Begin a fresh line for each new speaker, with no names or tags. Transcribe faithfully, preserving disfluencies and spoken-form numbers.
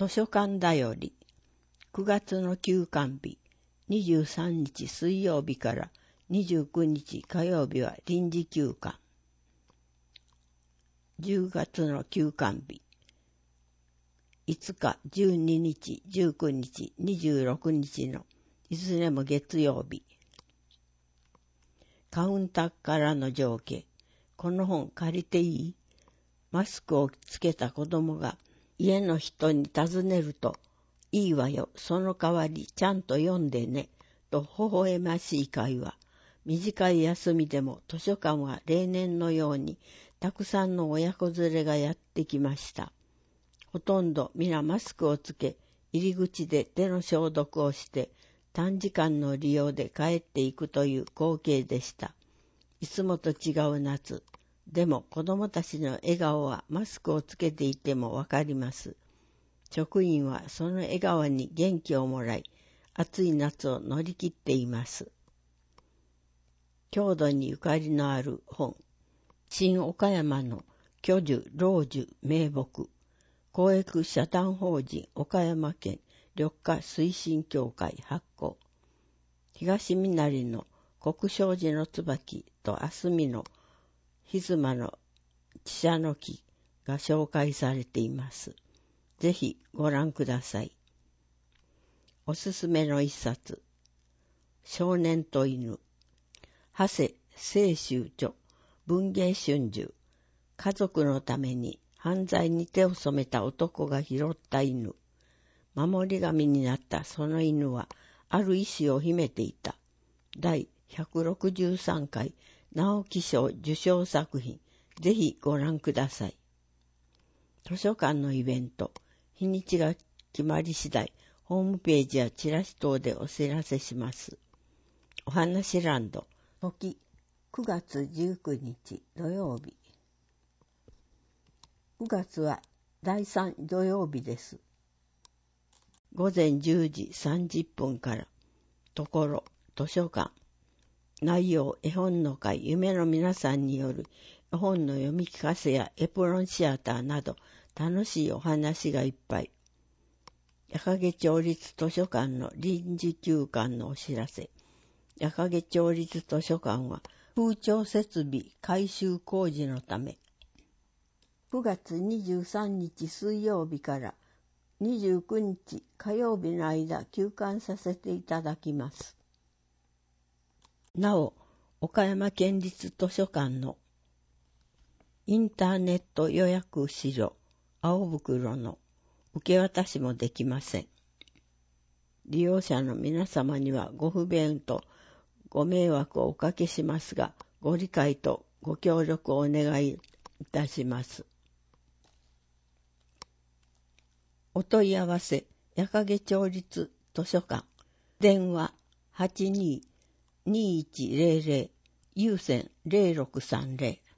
図書館だよりくがつの休館日にじゅうさんにち水曜日からにじゅうくにち火曜日は臨時休館。じゅうがつの休館日いつか、じゅうににち、じゅうくにち、にじゅうろくにちのいずれも月曜日。カウンターからの情景。この本借りていい？マスクをつけた子供が家の人に尋ねると、いいわよ、その代わりちゃんと読んでね、と微笑ましい会話。短い休みでも図書館は例年のようにたくさんの親子連れがやってきました。ほとんど皆マスクをつけ、入り口で手の消毒をして、短時間の利用で帰っていくという光景でした。いつもと違う夏。でも子供たちの笑顔はマスクをつけていてもわかります。職員はその笑顔に元気をもらい、暑い夏を乗り切っています。郷土にゆかりのある本。新岡山の巨樹老樹名木。公益社団法人岡山県緑化推進協会発行。東みなりの国生寺の椿とあすみのひずまの知写の木が紹介されています。ぜひご覧ください。おすすめの一冊。少年と犬。長谷清舟著文芸春秋。家族のために犯罪に手を染めた男が拾った犬。守り神になったその犬はある意志を秘めていた。第ひゃくろくじゅうさんかい直木賞受賞作品。ぜひご覧ください。図書館のイベント。日にちが決まり次第、ホームページやチラシ等でお知らせします。お話ランド。時くがつじゅうくにち土曜日。くがつはだいさん土曜日です。ごぜんじゅうじさんじゅっぷんから、ところ図書館。内容絵本の会夢の皆さんによる絵本の読み聞かせやエプロンシアターなど楽しいお話がいっぱい。矢掛町立図書館の臨時休館のお知らせ。矢掛町立図書館は空調設備改修工事のため、くがつにじゅうさんにち水曜日からにじゅうくにち火曜日の間休館させていただきます。なお、岡山県立図書館のインターネット予約資料青袋の受け渡しもできません。利用者の皆様にはご不便とご迷惑をおかけしますが、ご理解とご協力をお願いいたします。お問い合わせ、矢掛町立図書館。電話 はちにーにーいちゼロゼロ 有線ゼロろくさんゼロ